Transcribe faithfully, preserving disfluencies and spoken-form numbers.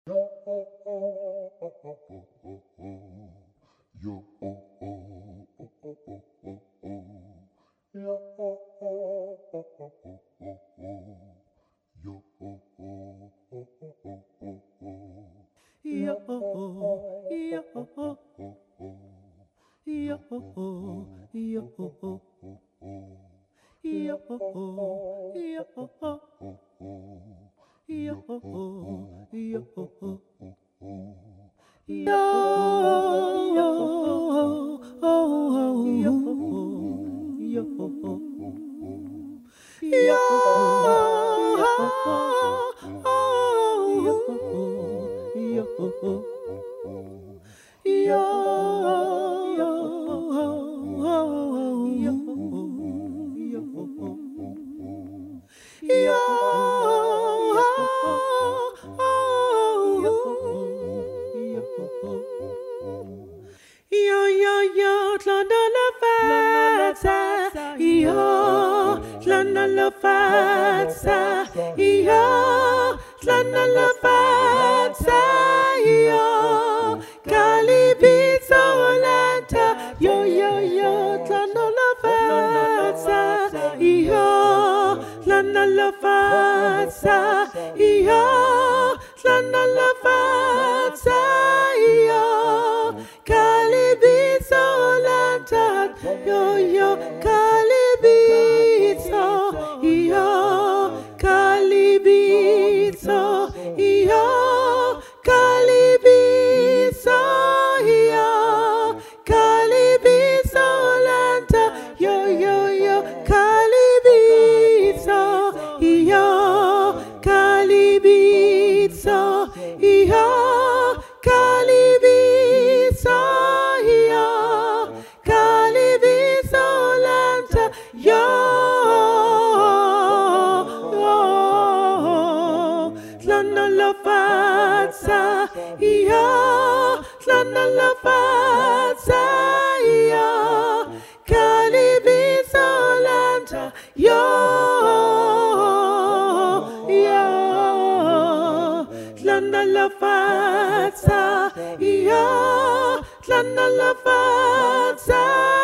Yo, oh, oh, oh, oh, oh, oh, oh. Yo, oh, oh, oh, oh, oh, oh, oh. Yo, oh, oh, oh, oh, oh, oh, oh. Yo, oh, oh, oh, oh, oh, oh, oh. Yo, Yo, oh, oh, oh, oh, yo, oh, oh, oh, oh, oh, oh, oh. yo, Yo, oh, oh, oh, oh, yo, oh, oh, oh, oh, oh, oh, oh. yo, Yo, oh, oh, oh, oh, yo, oh, oh, oh, oh, oh, oh, oh. yo, Yo, oh, oh, oh, oh, yo, oh, oh, oh, oh, oh, oh, oh. yo, Yo, oh, oh, oh, yo, oh, oh, oh, oh, oh, oh, oh. oh, Yo, yo, oh, oh, oh, oh, yo, oh, oh, oh, oh, oh, oh. yo, Yo, oh, oh, oh, oh, oh, oh, oh, oh. yo, Yo, oh, oh, oh, oh, yo, oh, oh, oh, oh, oh, oh, oh. yo, Yo, oh, oh, oh, oh, oh, oh, oh, oh. yo, Yo, oh, oh, oh, oh, yo, oh, oh, oh, oh. oh, oh. Yo, Yo, oh, oh, oh, oh, oh, oh, oh. oh, Yo, oh, oh, oh, yo, oh, oh, oh, oh, oh. oh, oh. Yo, yo, yo, tlana la fatsa. Yo, Yo, tlana la fatsa. Yo, tlana la fatsa. Yo, Calibito lanta. Yo, yo, yo, tlana la fatsa. Yo, tlana la fatsa. Yo, tlana la fatsa. Yo, Calibito lanta. Yo, yo, Calibito. Yo, Calibito. Yo, Calibito. Yo, Calibito lanta. Yo, yo, yo, Calibito. Yo, Calibito. Yo, Calibito. Yo, Calibito lanta. Yo, tlana la fatsa. Yo, tlana la fatsa. Yo, Calibito lanta. Yo, yo, tlana la fatsa. Yo, tlana la fatsa.